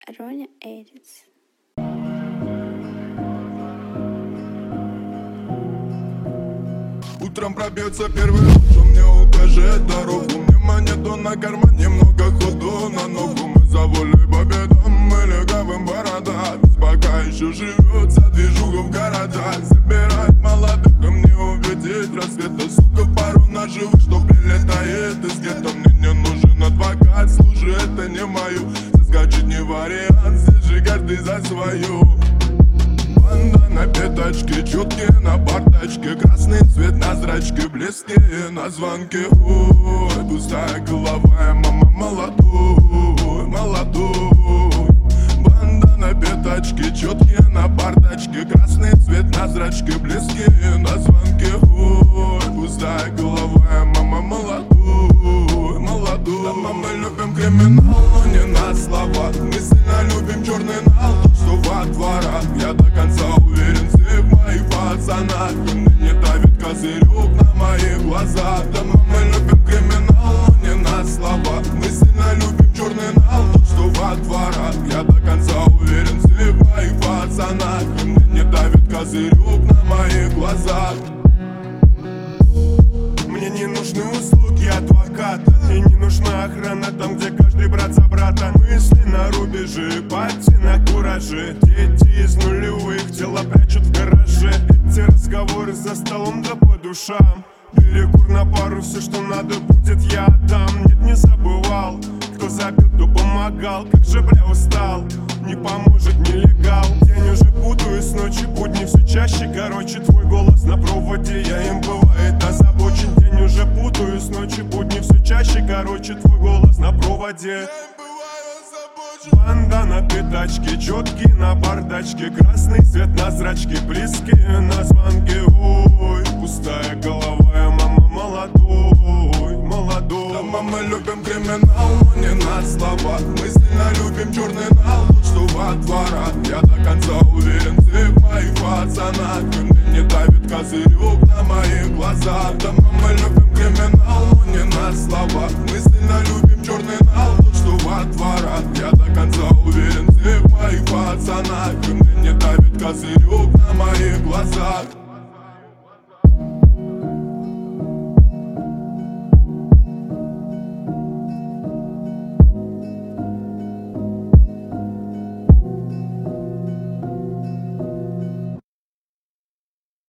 Роня Эдитс. Утром пробьется первый луч, он мне укажет дорогу. Мне монету на карман, немного ходу на ногу. Мы за волей победам, мы легавым борода. Ведь пока еще живется движуха в городах. Забирает молодых, а мне увидеть рассвета. Сука, пару наживых, что прилетает из гетто. Мне не нужен адвокат, слушай, это не мою. Соскочить не вариант, здесь же каждый за свою. Банда на пятачке, четкие на бардачке. Красный цвет на зрачке, близкие на звонке. Ой, пустая голова, мама молодой, молодой. Банда на пятачке, четкие на бардачке. Красный цвет на зрачке, близкие на звонке. Ой, пустая голова, мама молодой, молодой. Дома мы любим криминал, но не на словах. Мы сильно любим черный нал, что во дворах. Я до конца уверен в моих пацанах. Мне не давит козырек на моих глазах. Дома мы любим криминал, но не на словах. Мы сильно любим черный нал, что во дворах. Я до конца уверен в моих пацанах. Мне не давит козырек на моих глазах. Мне не нужны услуги адвоката, и не нужна охрана там, где каждый брат за брата. Мысли на рубеже, пальцы на кураже. Дети из нулевых тела прячут в гараже. Эти разговоры за столом да по душам. Перекур на пару, все, что надо будет, я отдам. Нет, не забывал, кто забил, кто помогал. Как же, бля, устал, не поможет нелегал. День уже путаюсь, ночи будни все чаще. Короче, твой голос на проводе, я им бывает озабочен. День уже путаюсь, ночи будни все чаще. Короче, твой голос на проводе. Банда на пятачке, четкий на бардачке. Красный цвет на зрачке, близкие на звонке. Ой, пустая голова, мама молодой, молодой. Дома мы любим криминал, но не на словах. Мы сильно любим черный нал, тот, что во дворах. Я до конца уверен в моих пацанах. Мне не давит козырек на моих глазах. Дома мы любим криминал, но не